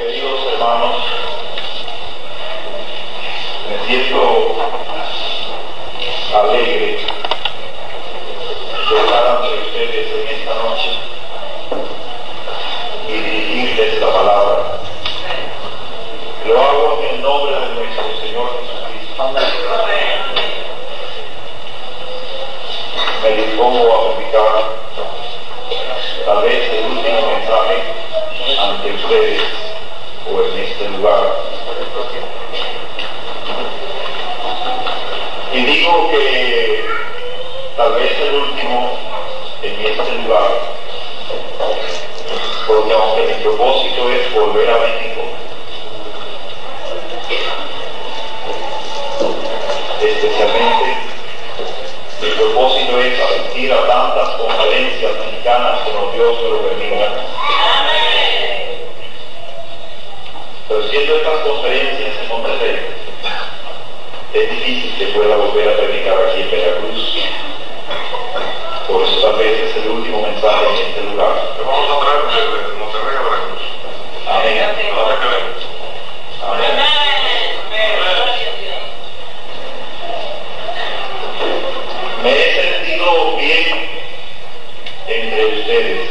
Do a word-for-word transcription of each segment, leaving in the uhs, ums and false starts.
Queridos hermanos, me siento alegre de estar ante ustedes en esta noche y dirigirles la palabra. Lo hago en el nombre de nuestro Señor Jesucristo. Me dispongo a predicar tal vez el último mensaje ante ustedes o en este lugar. Y digo que tal vez el último en este lugar, porque aunque mi propósito es volver a México, especialmente mi propósito es asistir a tantas conferencias mexicanas como Dios me lo permita. Pero siendo estas conferencias en Monterrey, es difícil que pueda volver a predicar aquí en Veracruz. Por eso tal vez es el último mensaje en este lugar. Te vamos a traer de Monterrey a Veracruz. Amén. Ahora queremos. Amén. Me he sentido bien entre ustedes.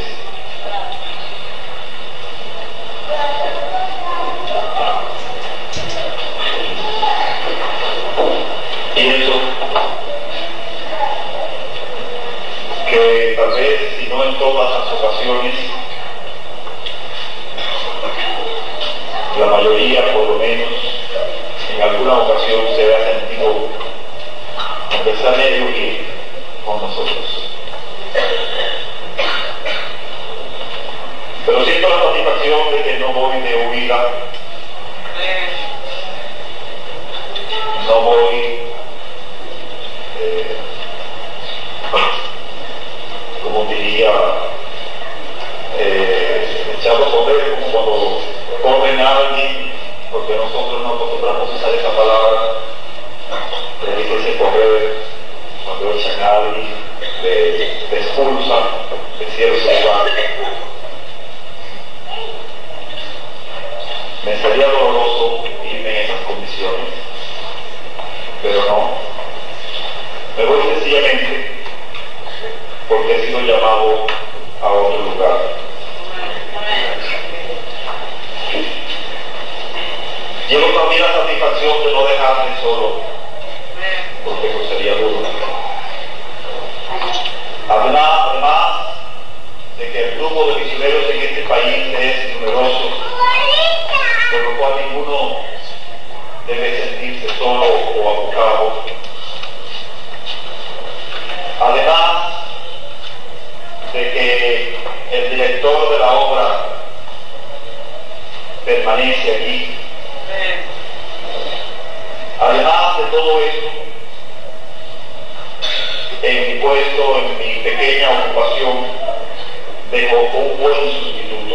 Pienso que tal vez, si no en todas las ocasiones, la mayoría, por lo menos, en alguna ocasión se ha sentido, aunque sea medio bien, con nosotros. Pero siento la satisfacción de que no voy de huida, no voy eh, como diría eh, echado a correr, como cuando corren a alguien, porque nosotros no acostumbramos a usar esa palabra, le dice correr cuando echan a alguien, le, le expulsan de cierto lugar. Me sería doloroso irme en esas condiciones, pero no. Me voy sencillamente porque he sido llamado a otro lugar. Llevo también la satisfacción de no dejarme solo, porque eso sería duro. Además, además de que el grupo de misioneros en este país es numeroso, por lo cual ninguno debe sentirse solo o abocado. Además de que el director de la obra permanece aquí. Además de todo eso, en mi puesto, en mi pequeña ocupación, dejo un buen sustituto.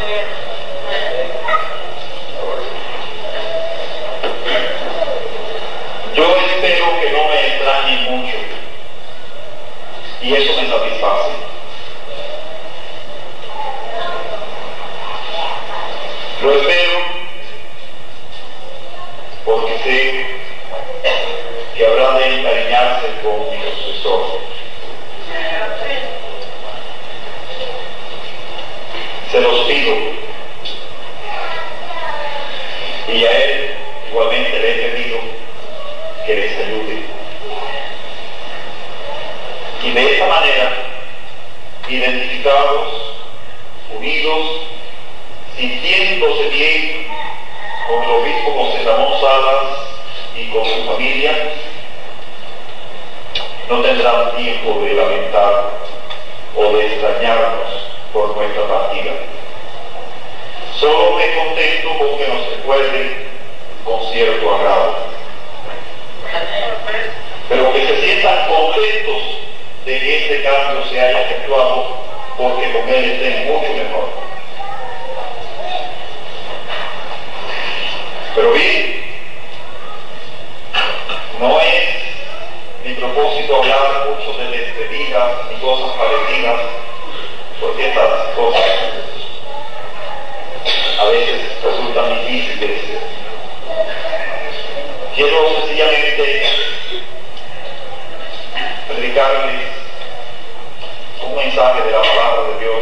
Yo espero que no me extrañen mucho, y eso me satisface. Lo espero porque sé que habrá de encariñarse con mi sucesor. Se los pido, y a él igualmente le he pedido que les ayude. Y de esa manera, identificados, unidos, sintiéndose bien con el obispo José Ramón Salas y con su familia, no tendrán tiempo de lamentar o de extrañarnos por nuestra partida. Solo me contento con que nos recuerden con cierto agrado, pero que se sientan contentos de que este cambio se haya efectuado, porque con él estén mucho mejor. Pero bien, no es mi propósito hablar mucho de despedidas y cosas parecidas, porque estas cosas a veces resultan difíciles. Quiero sencillamente predicarles un mensaje de la palabra de Dios,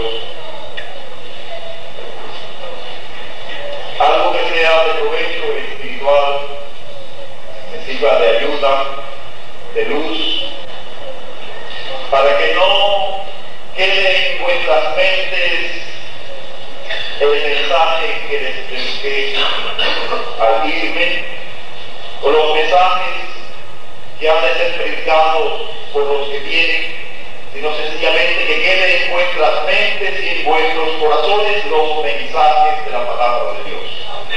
algo que sea de provecho espiritual, que sirva de ayuda, de luz, para que no quede en vuestras mentes el mensaje que les prediqué al irme, o los mensajes que han de ser predicados por los que vienen, sino sencillamente que queden en vuestras mentes y en vuestros corazones los mensajes de la palabra de Dios.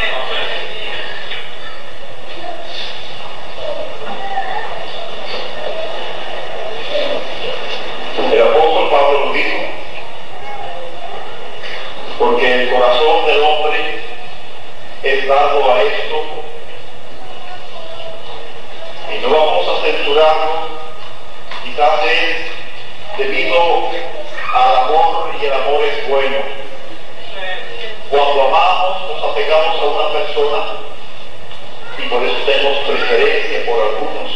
El apóstol Pablo lo dijo, porque el corazón del hombre es dado a esto, y no vamos a censurarlo, quizás es debido al amor, y el amor es bueno. Cuando amamos nos apegamos a una persona y por eso tenemos preferencia por algunos,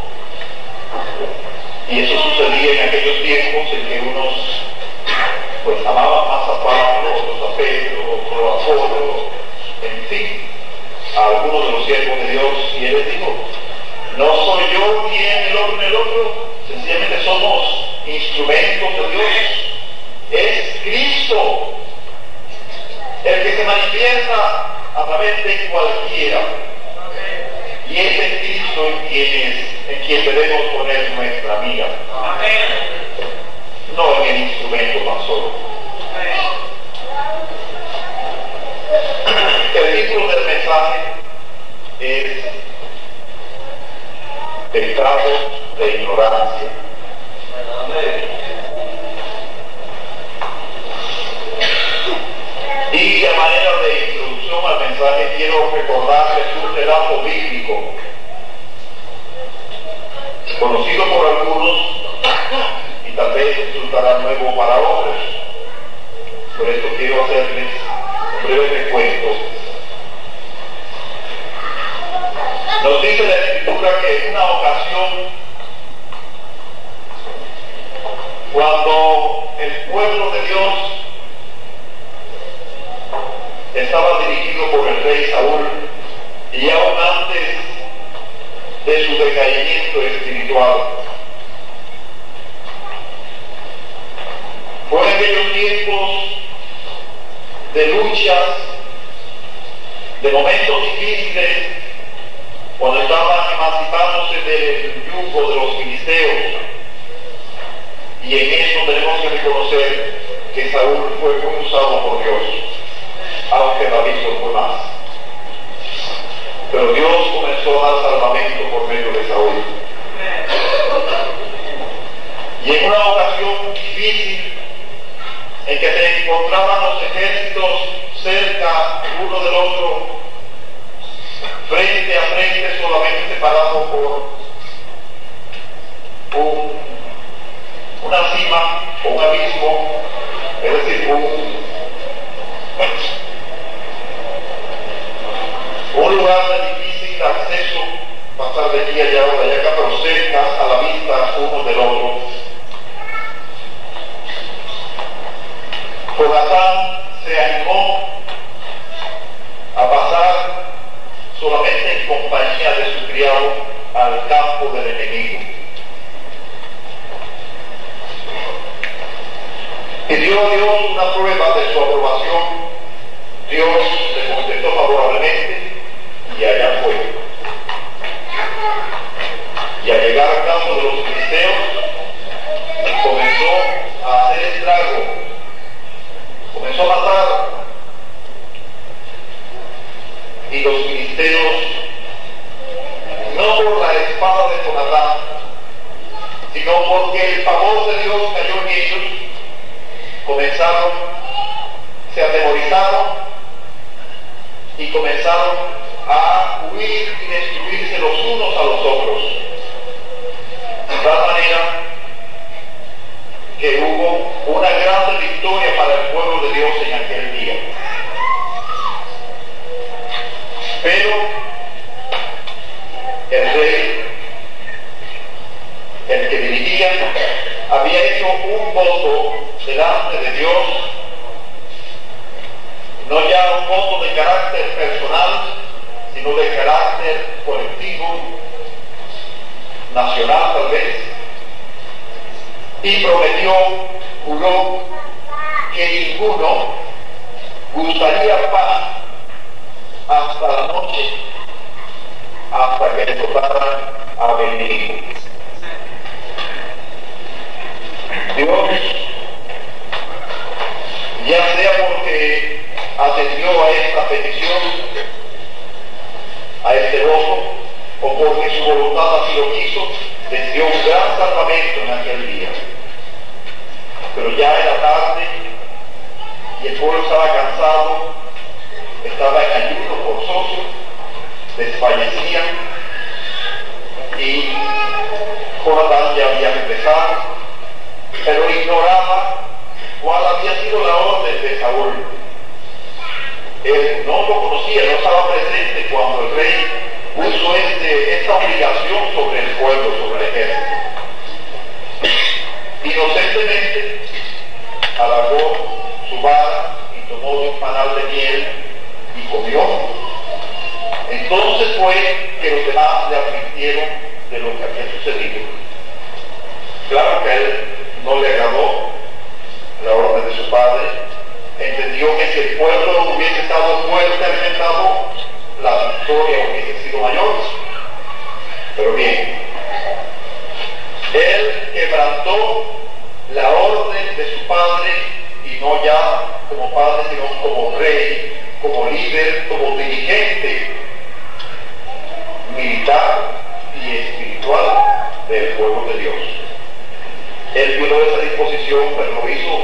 y eso sucedía en aquellos tiempos en que unos pues amaban más a Pablo, otros a Pedro, otros a Apolo, en fin, a algunos de los siervos de Dios, y él les dijo: no soy yo ni en el otro ni el otro, sencillamente somos instrumentos de Dios. Es Cristo el que se manifiesta a través de cualquiera, y es en Cristo en quien, es, en quien debemos poner nuestra mira, no en el instrumento tan solo. El título del mensaje es Pecado de ignorancia. Y de manera de introducción al mensaje quiero recordarles un relato bíblico conocido por algunos y tal vez resultará nuevo para otros. Por esto quiero hacerles un breve recuento. Nos dice la Escritura que en una ocasión, cuando el pueblo de Dios estaba dirigido por el rey Saúl, y aún antes de su decaimiento espiritual, fue en aquellos tiempos de luchas, de momentos difíciles, cuando estaban emancipándose del yugo de los filisteos, y en eso tenemos que reconocer que Saúl fue muy usado por Dios, aunque David lo fue más. Pero Dios comenzó a dar salvamento por medio de Saúl. Y en una ocasión difícil, en que se encontraban los ejércitos cerca uno del otro, frente a frente, solamente separado por un, una cima o un abismo, es decir, un, un lugar de difícil acceso, pasar de aquí allá o de allá acá, pero cerca a la vista uno del otro. Jonatán se animó a pasar solamente en compañía de su criado al campo del enemigo. Y dio a Dios una prueba de su aprobación. Dios le contestó favorablemente y allá fue. Y al llegar al campo de los filisteos, comenzó a hacer estrago, comenzó a matar. Y los filisteos, no por la espada de Jonatán, sino porque el favor de Dios cayó en ellos, comenzaron, se atemorizaron y comenzaron a huir y destruirse los unos a los otros. De tal manera que hubo una gran victoria para el pueblo de Dios en aquel día. familia había hecho un voto delante de Dios, no ya un voto de carácter personal, sino de carácter colectivo, nacional tal vez, y prometió, juró, que ninguno gustaría paz hasta la noche, hasta que le tocara a Benigno. Dios, ya sea porque atendió a esta petición, a este voto, o porque su voluntad así lo quiso, les dio un gran salvamento en aquel día. Pero ya era tarde y el pueblo estaba cansado, estaba en ayuno forzoso, desfallecían, y Jonatán ya había empezado, pero ignoraba cuál había sido la orden de Saúl. Él no lo conocía, no estaba presente cuando el rey puso este, esta obligación sobre el pueblo, sobre el ejército. Inocentemente alargó su vara y tomó de un panal de miel y comió. Entonces fue que los demás le advirtieron de lo que había sucedido. Claro que a él no le agradó la orden de su padre, entendió que si el pueblo hubiese estado fuerte alimentado, la victoria hubiese sido mayor. Pero bien, él quebrantó la orden de su padre, y no ya como padre, sino como rey, como líder, como dirigente militar y espiritual del pueblo de Dios. Él violó esa disposición, pero lo hizo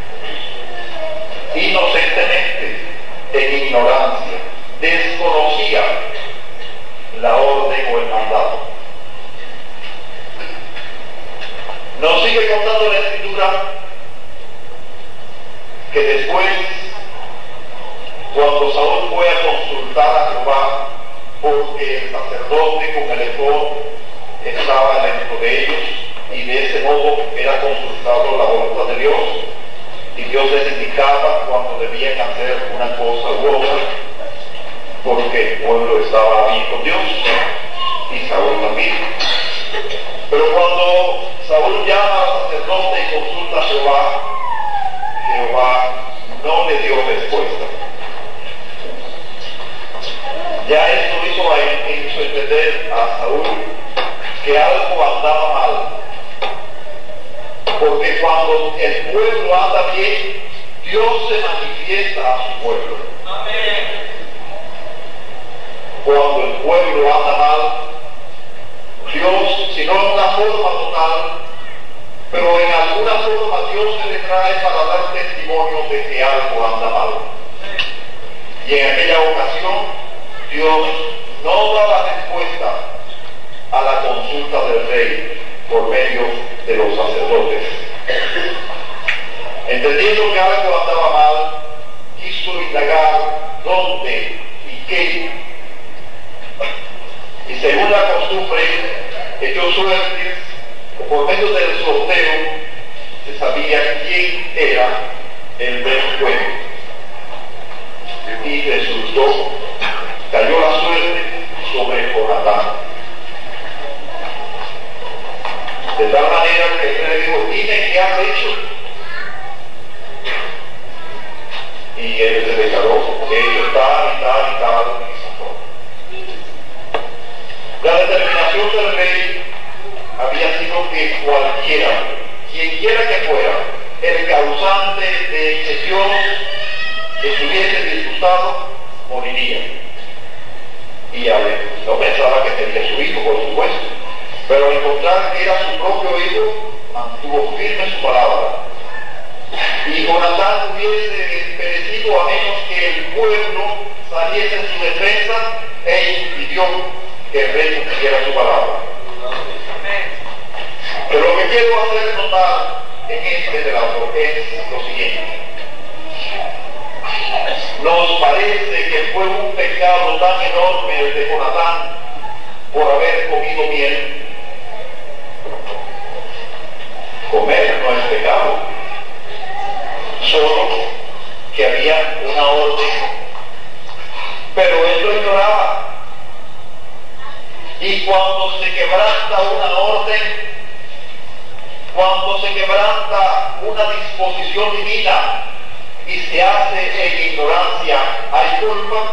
inocentemente, en ignorancia, desconocía la orden o el mandato. Nos sigue contando la Escritura que después, cuando Saúl fue a consultar a Jehová, porque el sacerdote con el efod estaba dentro de ellos, y de ese modo era consultado la voluntad de Dios, y Dios les indicaba cuando debían hacer una cosa u otra, porque el pueblo estaba bien con Dios y Saúl también. Pero cuando Saúl llama al sacerdote y consulta a Jehová, Jehová no le dio respuesta. Ya esto hizo, a él, hizo entender a Saúl que algo andaba mal, porque cuando el pueblo anda bien, Dios se manifiesta a su pueblo. Amén. Cuando el pueblo anda mal, Dios, si no en una forma total, pero en alguna forma Dios se le trae para dar testimonio de que algo anda mal. Y en aquella ocasión, Dios no daba respuesta a la consulta del rey por medio de los sacerdotes. Entendiendo que algo andaba mal, quiso indagar dónde y qué. Y según la costumbre, echó suertes, o por medio del sorteo, se sabía quién era el delincuente. Y resultó, cayó la suerte sobre Jonatán. De tal manera que el rey dijo, dime qué has hecho. Y él se declaró que ellos tal y tal y tal. La determinación del rey había sido que cualquiera, quien quiera que fuera, el causante de excesiones que estuviese disgustado, moriría. Y a ver, no pensaba que sería su hijo, por supuesto, pero al encontrar que era su propio hijo, mantuvo firme su palabra. Y Jonatán hubiese perecido a menos que el pueblo saliese en su defensa e impidió que el rey cumpliera su palabra. Pero lo que quiero hacer notar en este relato es lo siguiente. Nos parece que fue un pecado tan enorme el de Jonatán por haber comido miel. Comer no es pecado, solo que había una orden, pero él lo ignoraba. Y cuando se quebranta una orden, cuando se quebranta una disposición divina y se hace en ignorancia, ¿hay culpa?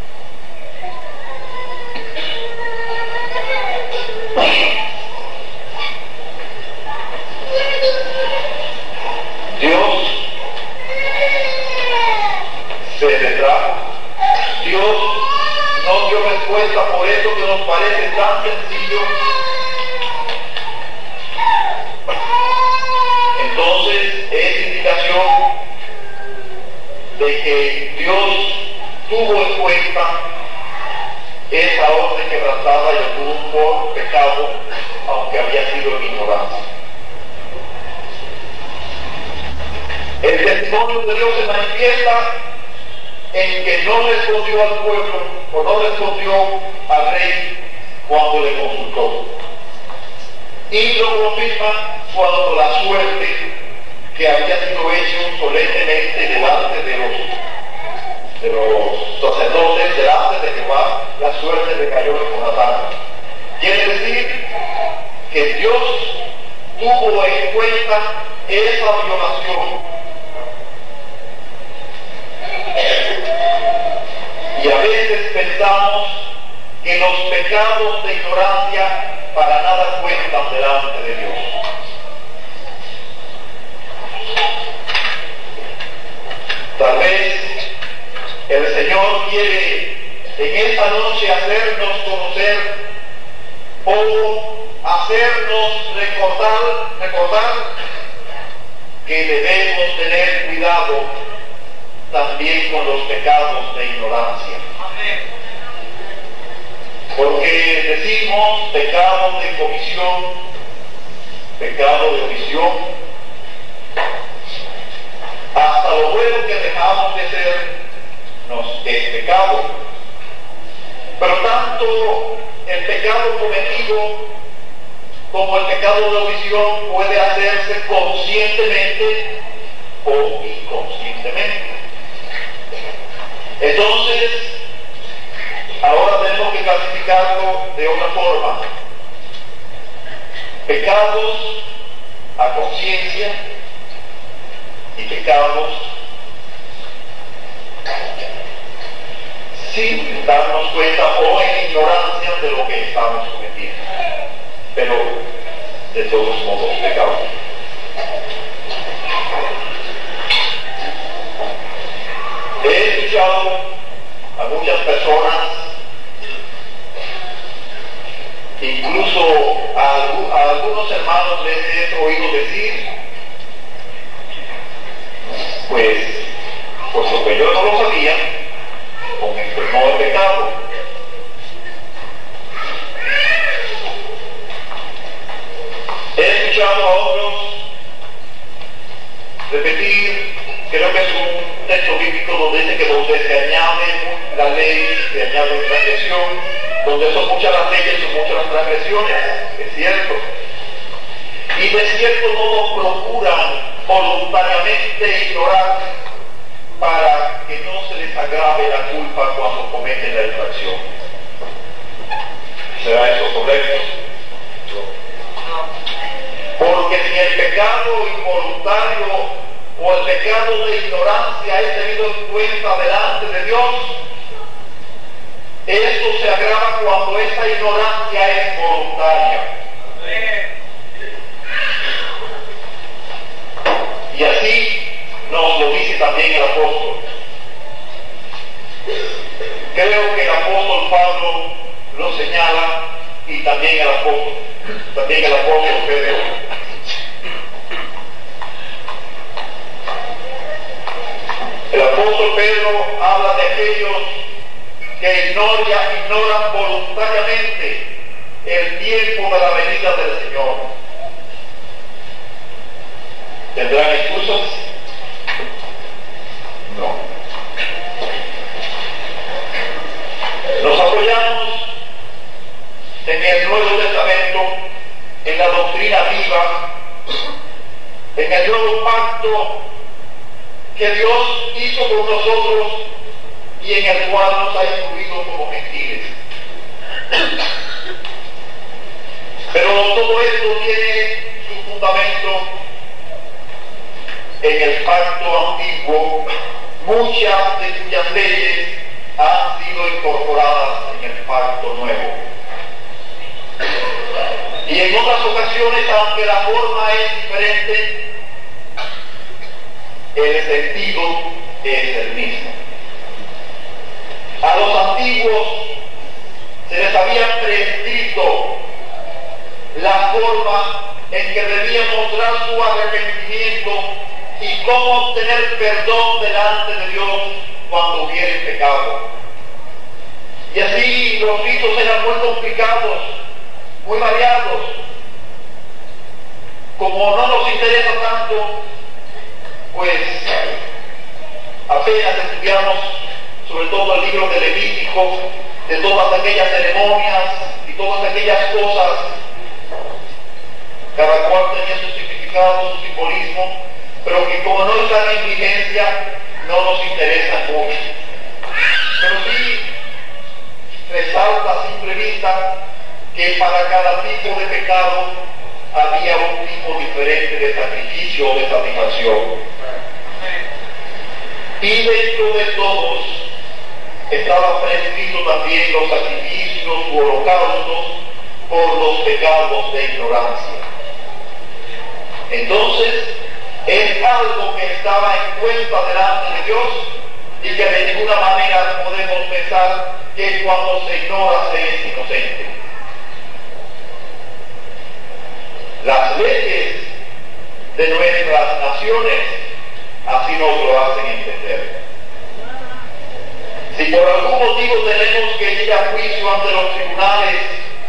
Dios se retrajo. Dios no dio respuesta por eso que nos parece tan sencillo. Entonces es indicación de que Dios tuvo en cuenta esa orden quebrantada y lo tuvo por pecado, aunque había sido en ignorancia. El testimonio de Dios se manifiesta en que no respondió al pueblo o no respondió al rey cuando le consultó. Y lo confirma cuando la suerte que había sido hecho solemnemente delante de los, de los sacerdotes, delante de Jehová, la suerte recayó en Jonatán. Quiere decir que Dios tuvo en cuenta esa violación. Y a veces pensamos que los pecados de ignorancia para nada cuentan delante de Dios. Tal vez el Señor quiere en esta noche hacernos conocer o hacernos recordar, recordar que debemos tener cuidado también con los pecados de ignorancia. Porque decimos pecado de comisión, pecado de omisión, hasta lo bueno que dejamos de ser nos es pecado. Pero tanto el pecado cometido como el pecado de omisión puede hacerse conscientemente o inconscientemente. Entonces, ahora tenemos que clasificarlo de otra forma. Pecados a conciencia y pecados sin darnos cuenta o en ignorancia de lo que estamos cometiendo. Pero, de todos modos, pecados. He escuchado a muchas personas, incluso a, a algunos hermanos les he oído decir, pues, puesto que yo no lo sabía, con el perdón del pecado. He escuchado a otros repetir, creo que es un texto bíblico donde dice que donde se añade la ley, se añade transgresión, donde son muchas las leyes, son muchas las transgresiones, es cierto. Y de cierto modo procuran voluntariamente ignorar para que no se les agrave la culpa cuando cometen la infracción. ¿Será eso correcto? Porque si el pecado involuntario o el pecado de ignorancia es tenido en cuenta delante de Dios, esto se agrava cuando esa ignorancia es voluntaria. Y así nos lo dice también el apóstol. Creo que el apóstol Pablo lo señala y también el apóstol, también el apóstol Pedro. El apóstol Pedro habla de aquellos que ignoran, ignoran voluntariamente el tiempo de la venida del Señor. ¿Tendrán excusas? No. Nos apoyamos en el Nuevo Testamento en la doctrina viva en el nuevo pacto que Dios hizo con nosotros y en el cual nos ha incluido como gentiles. Pero todo esto tiene su fundamento en el pacto antiguo, muchas de cuyas leyes han sido incorporadas en el pacto nuevo. Y en otras ocasiones, aunque la forma es diferente, el sentido es el mismo. A los antiguos se les había prescrito la forma en que debían mostrar su arrepentimiento y cómo obtener perdón delante de Dios cuando hubiera pecado. Y así los ritos eran muy complicados, muy variados. Como no nos interesa tanto, pues apenas estudiamos sobre todo el libro de Levítico, de todas aquellas ceremonias y todas aquellas cosas, cada cual tenía su significado, su simbolismo, pero que como no están en vigencia, no nos interesa mucho. Pero sí resalta a simple vista que para cada tipo de pecado había un tipo diferente de sacrificio o de satisfacción. Y dentro de todos estaba prescrito también los sacrificios u holocaustos por los pecados de ignorancia. Entonces, es algo que estaba en cuenta delante de Dios y que de ninguna manera podemos pensar que cuando se ignora se es inocente. Las leyes de nuestras naciones así nos lo hacen entender. Si por algún motivo tenemos que ir a juicio ante los tribunales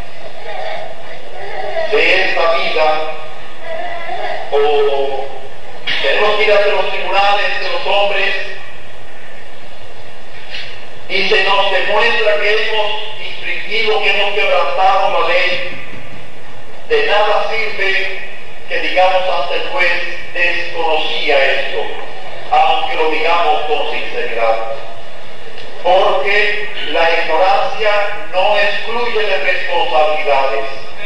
de esta vida, o tenemos que ir ante los tribunales de los hombres y se nos demuestra que hemos infringido, que hemos quebrantado la ley, de nada sirve que digamos ante el juez desconocía esto, aunque lo digamos con sinceridad, porque la ignorancia no excluye de responsabilidades.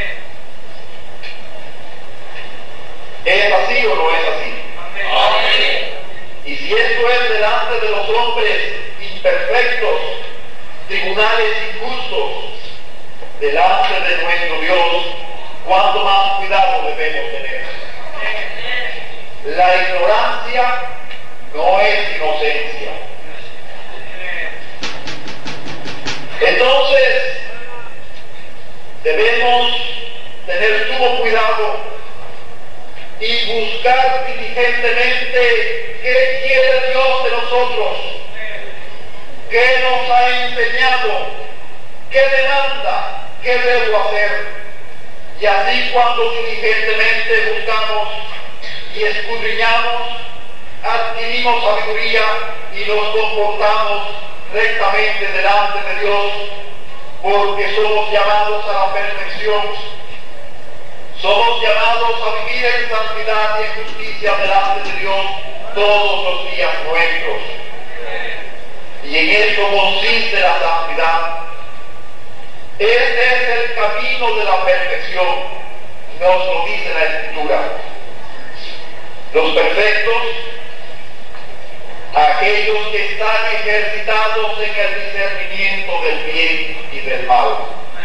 ¿Es así o no es así? Amén. Y si esto es delante de los hombres imperfectos, tribunales injustos, delante de nuestro Dios, cuánto más cuidado debemos tener. La ignorancia no es inocencia. Entonces, debemos tener sumo cuidado y buscar diligentemente qué quiere Dios de nosotros, qué nos ha enseñado, qué demanda, qué debo hacer. Y así cuando diligentemente buscamos y escudriñamos, adquirimos sabiduría y nos comportamos rectamente delante de Dios, porque somos llamados a la perfección, somos llamados a vivir en santidad y en justicia delante de Dios todos los días nuestros. Y en esto consiste la santidad. Este es el camino de la perfección, nos lo dice la Escritura. Los perfectos, aquellos que están ejercitados en el discernimiento del bien y del mal.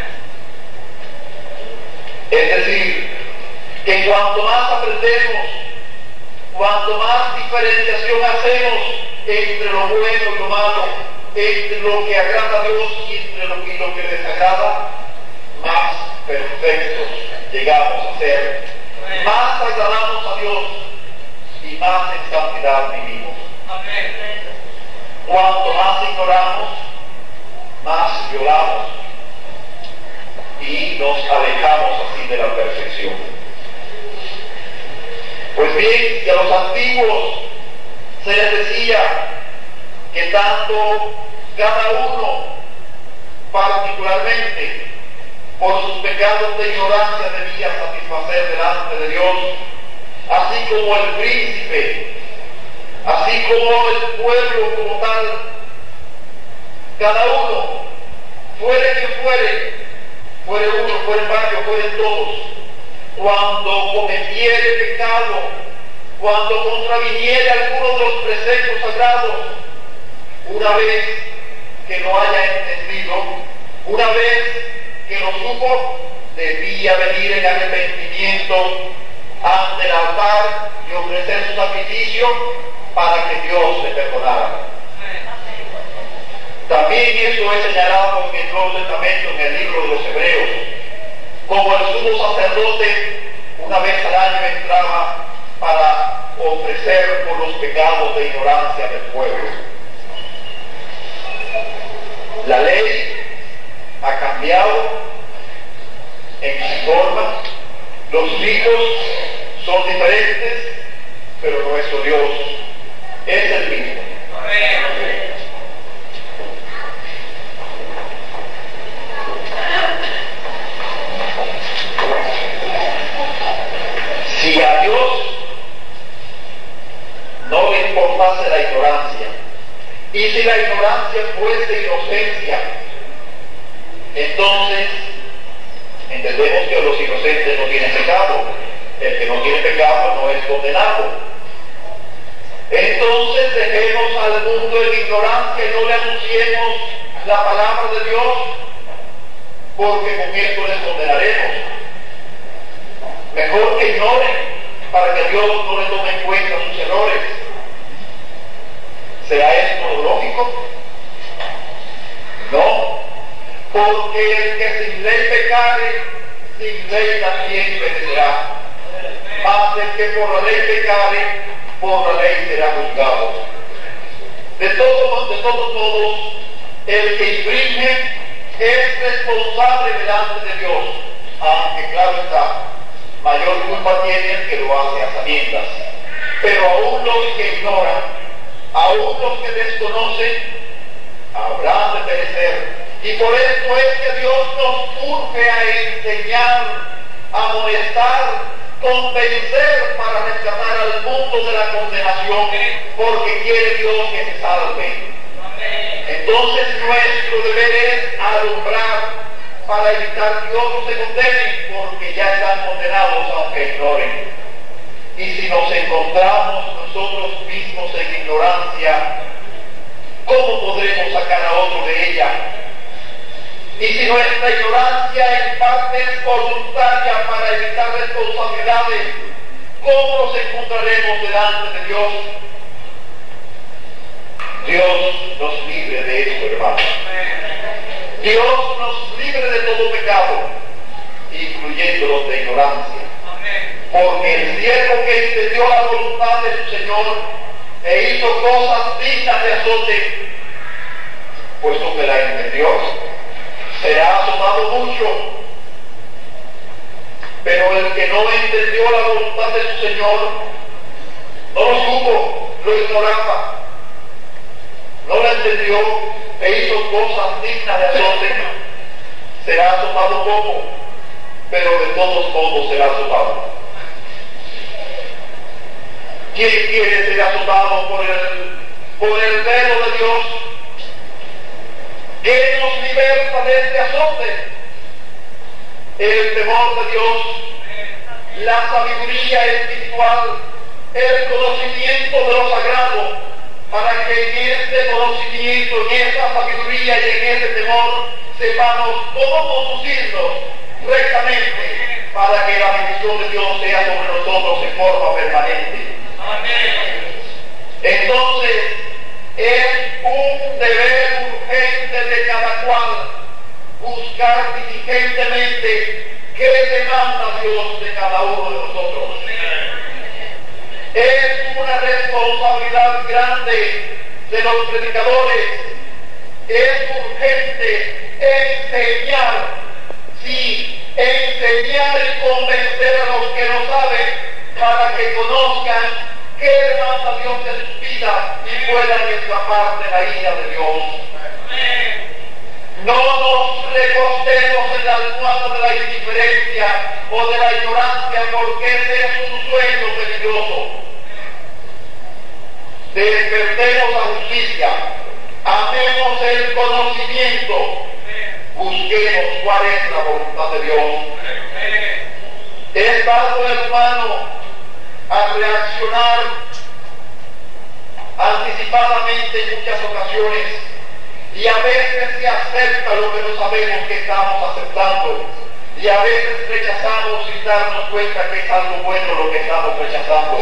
Es decir, que cuanto más aprendemos, cuanto más diferenciación hacemos entre lo bueno y lo malo, entre lo que agrada a Dios y entre lo que, lo que desagrada, más perfectos llegamos a ser, más agradamos a Dios y más en santidad vivimos. Cuanto más ignoramos, más violamos y nos alejamos así de la perfección. Pues bien, si a los antiguos se les decía que tanto cada uno particularmente por sus pecados de ignorancia debía satisfacer delante de Dios, así como el príncipe, así como el pueblo como tal, cada uno, fuere quien fuere, fuere uno, fuere varios, fueren todos, cuando cometiere pecado, cuando contraviniere alguno de los preceptos sagrados, una vez que lo haya entendido, una vez que lo supo, debía venir en arrepentimiento ante el altar y ofrecer su sacrificio para que Dios le perdonara. También esto es señalado en el Nuevo Testamento, en el libro de los Hebreos, como el sumo sacerdote una vez al año entraba para ofrecer por los pecados de ignorancia del pueblo. La ley ha cambiado en su forma, los ritos son diferentes, pero nuestro Dios es el mismo. Si a Dios no le importase la ignorancia, y si la ignorancia fuese inocencia, entonces entendemos que los inocentes no tienen pecado. El que no tiene pecado no es condenado. Entonces dejemos al mundo en ignorancia y no le anunciemos la palabra de Dios, porque con esto les condenaremos. Mejor que ignoren, para que Dios no le tome en cuenta sus errores. ¿Será esto lógico? No, porque el que sin ley pecare, sin ley también perecerá. Mas el que por la ley pecare, por la ley será juzgado. De todos, de todos modos, el que infringe es responsable delante de Dios, aunque claro está, mayor culpa tiene el que lo hace a sabiendas. Pero aún los que ignoran, aún los que desconocen, habrán de perecer. Y por esto es que Dios nos urge a enseñar, a amonestar, convencer para rescatar al mundo de la condenación, porque quiere Dios que se salve. Entonces nuestro deber es alumbrar para evitar que otros se condenen, porque ya están condenados aunque ignoren. Y si nos encontramos nosotros mismos en ignorancia, ¿cómo podremos sacar a otro de ella? Y si nuestra ignorancia en parte es voluntaria para evitar responsabilidades, ¿cómo nos encontraremos delante de Dios? Dios nos libre de esto, hermanos. Dios nos libre de todo pecado, incluyendo los de ignorancia. Porque el siervo que entendió la voluntad de su Señor e hizo cosas dignas de azote, puesto que la entendió, será azotado mucho. Pero el que no entendió la voluntad de su Señor, no lo supo, lo ignoraba, no lo entendió e hizo cosas dignas de azote, será azotado poco, pero de todos modos será azotado. ¿Quién quiere ser azotado por el, por el velo de Dios, que nos liberta de este azote? El temor de Dios, la sabiduría espiritual, el conocimiento de lo sagrado, para que en este conocimiento, en esa sabiduría y en ese temor sepamos cómo conducirnos rectamente, para que la bendición de Dios sea sobre nosotros en forma permanente. Entonces es un deber urgente de cada cual buscar diligentemente qué demanda Dios de cada uno de nosotros. Es una responsabilidad grande de los predicadores. Es urgente enseñar, sí, enseñar y convencer a los que no saben, para que conozcan qué demanda Dios de sus vidas y puedan escapar de la ira de Dios. No nos recostemos en la almohada de la indiferencia o de la ignorancia, porque ese es un sueño peligroso. Despertemos la justicia, amemos el conocimiento, busquemos cuál es la voluntad de Dios. He estado, hermano, a reaccionar anticipadamente en muchas ocasiones, y a veces se acepta lo que no sabemos que estamos aceptando, y a veces rechazamos sin darnos cuenta que es algo bueno lo que estamos rechazando.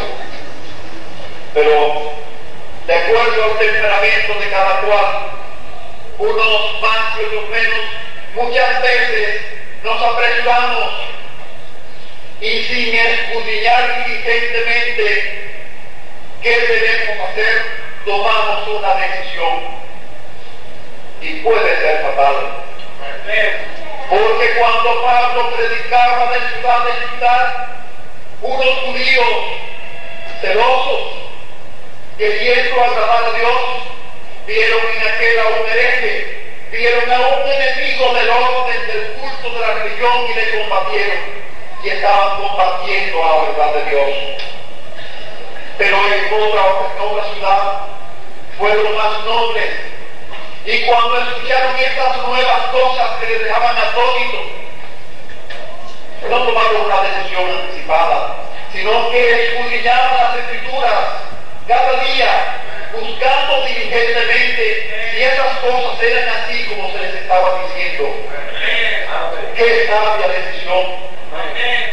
Pero de acuerdo al temperamento de cada cual, unos más y otros menos, muchas veces nos apresuramos y sin escudriñar diligentemente qué debemos hacer, tomamos una decisión. Y puede ser fatal. Porque cuando Pablo predicaba de ciudad en ciudad, unos judíos celosos, queriendo agradar a Dios, vieron en aquel a un hereje, vieron a un enemigo del orden, del culto, de la religión, y le combatieron. Y estaban combatiendo a la verdad de Dios. Pero en otra, en otra ciudad fueron más nobles, y cuando escucharon estas nuevas cosas que les dejaban atónitos, no tomaron una decisión anticipada, sino que escudriñaban las escrituras cada día, buscando diligentemente si esas cosas eran así como se les estaba diciendo. ¡Qué sabia decisión!